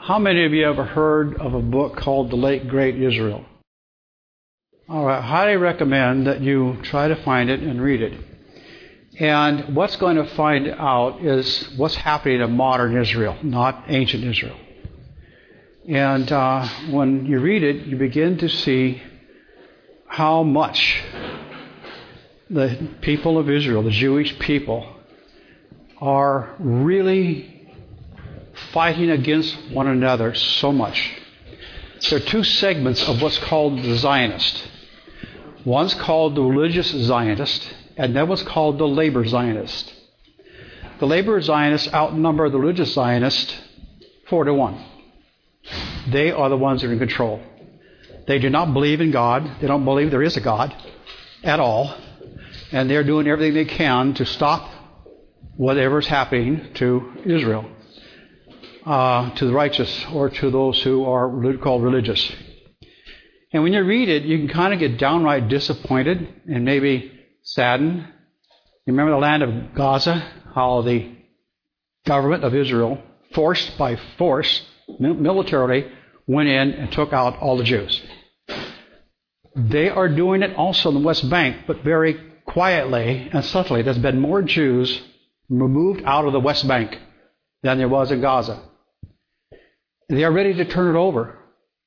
How many of you ever heard of a book called The Late Great Israel? All right, I highly recommend that you try to find it and read it. And what's going to find out is what's happening in modern Israel, not ancient Israel. And when you read it, you begin to see how much the people of Israel, the Jewish people, are really fighting against one another so much. There are two segments of what's called the Zionist. One's called the religious Zionist, and then what's called the labor Zionist. The labor Zionists outnumber the religious Zionists 4-1. They are the ones that are in control. They do not believe in God. They don't believe there is a God at all. And they're doing everything they can to stop whatever's happening to Israel, to the righteous or to those who are called religious. And when you read it, you can kind of get downright disappointed and maybe saddened. You remember the land of Gaza, how the government of Israel, forced by force, militarily, went in and took out all the Jews. They are doing it also in the West Bank, but very quietly and subtly. There's been more Jews removed out of the West Bank than there was in Gaza. They are ready to turn it over.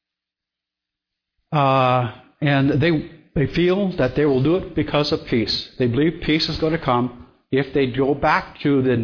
And they feel that they will do it because of peace. They believe peace is going to come if they go back to the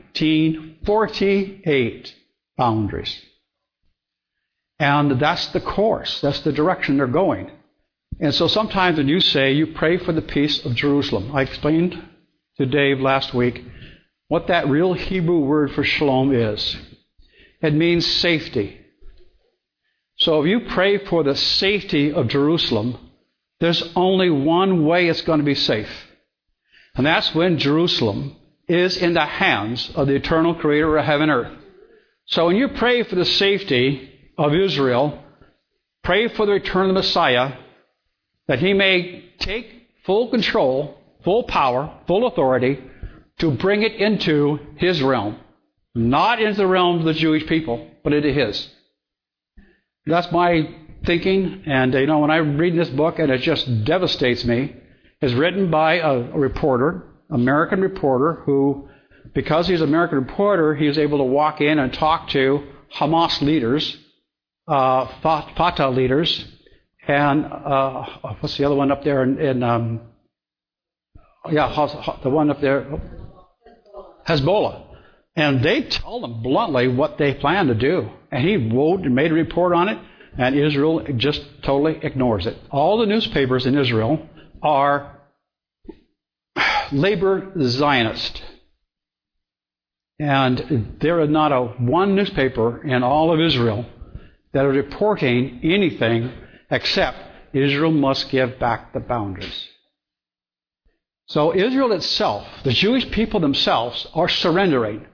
1948 boundaries. And that's the course. That's the direction they're going. And so sometimes when you say you pray for the peace of Jerusalem, I explained to Dave last week what that real Hebrew word for shalom is. It means safety. So if you pray for the safety of Jerusalem, there's only one way it's going to be safe. And that's when Jerusalem is in the hands of the eternal creator of heaven and earth. So when you pray for the safety of Israel, pray for the return of the Messiah, that he may take full control, full power, full authority, to bring it into his realm. Not into the realm of the Jewish people, but into his. That's my thinking. And, when I read this book, and it just devastates me, it's written by a reporter, American reporter, who, because he's an American reporter, he was able to walk in and talk to Hamas leaders, Fatah leaders, and what's the other one up there the one up there, Hezbollah. And they tell them bluntly what they plan to do. And he wrote and made a report on it, and Israel just totally ignores it. All the newspapers in Israel are labor Zionist. And there is not one newspaper in all of Israel that are reporting anything except Israel must give back the boundaries. So Israel itself, the Jewish people themselves, are surrendering.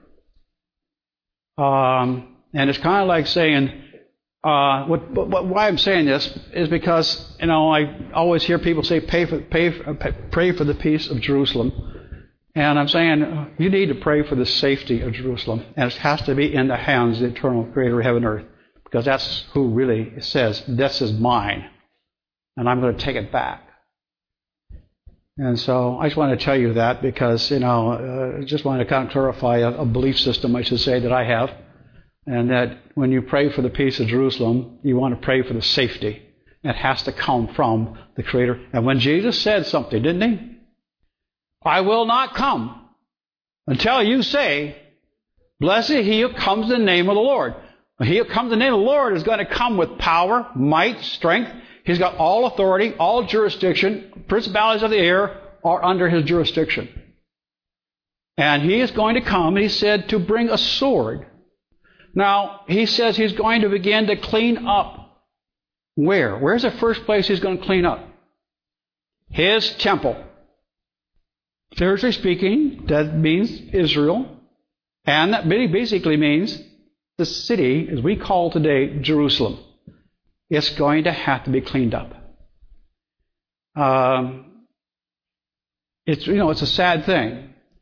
And it's kind of like saying, why I'm saying this is because, I always hear people say, pray for the peace of Jerusalem. And I'm saying, you need to pray for the safety of Jerusalem. And it has to be in the hands of the eternal creator of heaven and earth. Because that's who really says, this is mine. And I'm going to take it back. And so I just want to tell you that because, I just want to kind of clarify a belief system, I should say, that I have. And that when you pray for the peace of Jerusalem, you want to pray for the safety. It has to come from the Creator. And when Jesus said something, didn't he? I will not come until you say, blessed he who comes in the name of the Lord. He who comes in the name of the Lord is going to come with power, might, strength. He's got all authority, all jurisdiction. Principalities of the air are under his jurisdiction. And he is going to come, he said, to bring a sword. Now, he says he's going to begin to clean up. Where? Where's the first place he's going to clean up? His temple. Spiritually speaking, that means Israel. And that basically means the city, as we call today, Jerusalem. It's going to have to be cleaned up. It's a sad thing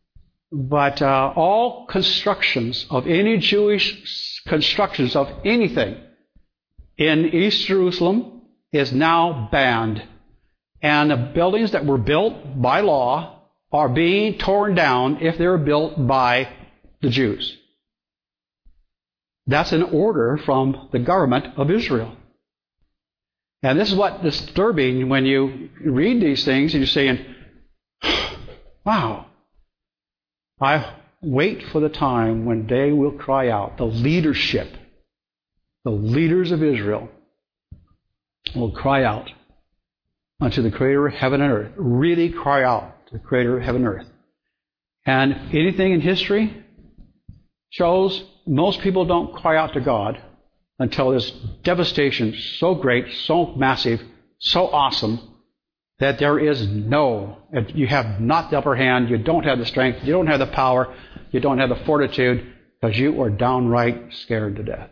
But all constructions of any Jewish constructions of anything in East Jerusalem is now banned. And the buildings that were built by law are being torn down if they were built by the Jews. That's an order from the government of Israel. And this is what's disturbing when you read these things and you're saying, wow, I wait for the time when they will cry out. The leadership, the leaders of Israel will cry out unto the Creator of heaven and earth. Really cry out to the Creator of heaven and earth. And anything in history shows most people don't cry out to God until there's devastation so great, so massive, so awesome, that there is you have not the upper hand, you don't have the strength, you don't have the power, you don't have the fortitude, because you are downright scared to death.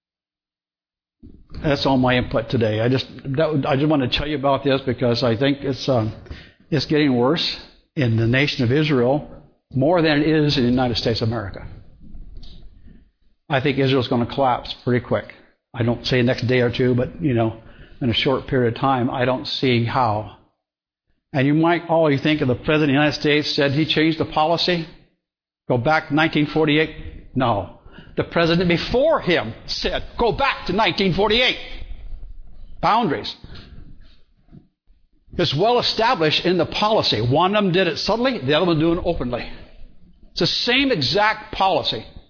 That's all my input today. I just want to tell you about this because I think it's getting worse in the nation of Israel more than it is in the United States of America. I think Israel's going to collapse pretty quick. I don't say next day or two, but in a short period of time, I don't see how. And you might always think of the President of the United States said he changed the policy. Go back to 1948. No. The President before him said, go back to 1948. Boundaries. It's well established in the policy. One of them did it subtly, the other one doing it openly. It's the same exact policy.